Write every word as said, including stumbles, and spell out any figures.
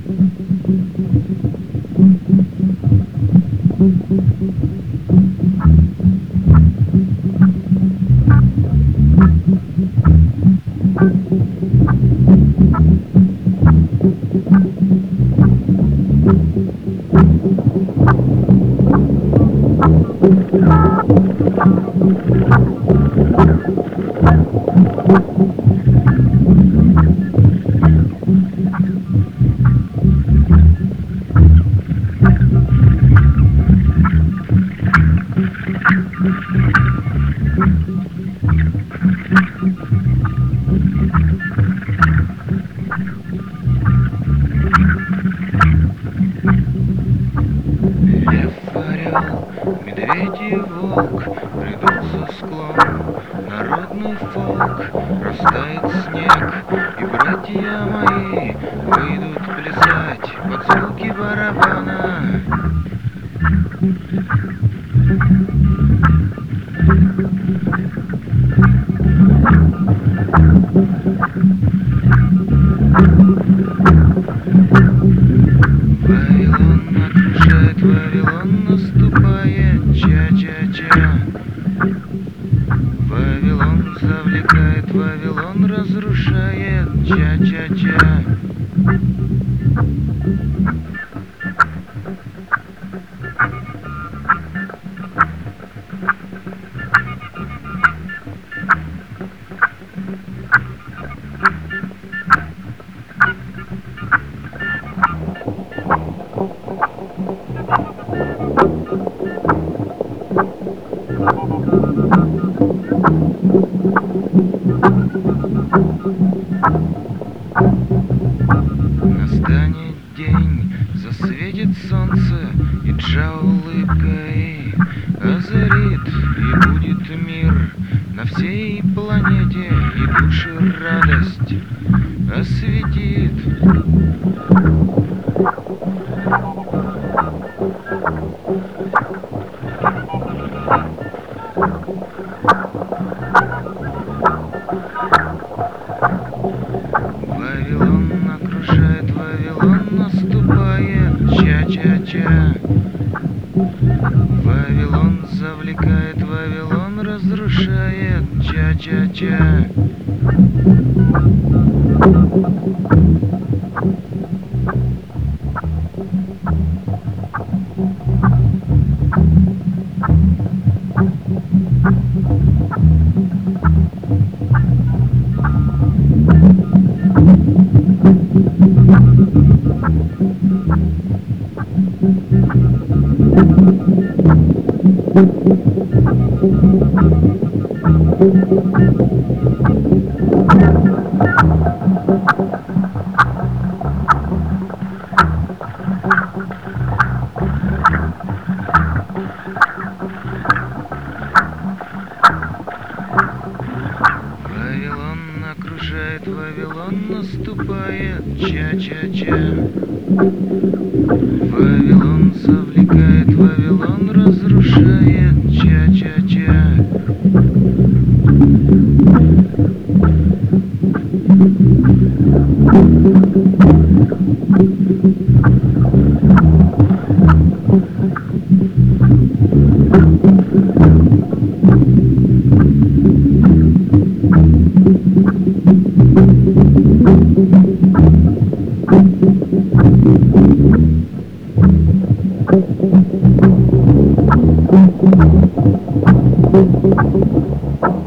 Медведь и волк придут за склон, народный фолк, растает снег, и братья мои выйдут плясать под звуки барабана. Вавилон окружает, Вавилон наступает, ча-ча-ча. Вавилон завлекает, Вавилон разрушает, ча-ча-ча. Настанет день, засветит солнце, и Джа улыбкой озарит, и будет мир на всей планете, и души радость осветит. Вавилон окружает, Вавилон наступает, ча-ча-ча. Вавилон завлекает, Вавилон разрушает, ча-ча-ча. Вавилон окружает, Вавилон наступает, ча-ча-ча. Вавилон завлекает, Вавилон разрушает, ча-ча-ча. Thank you.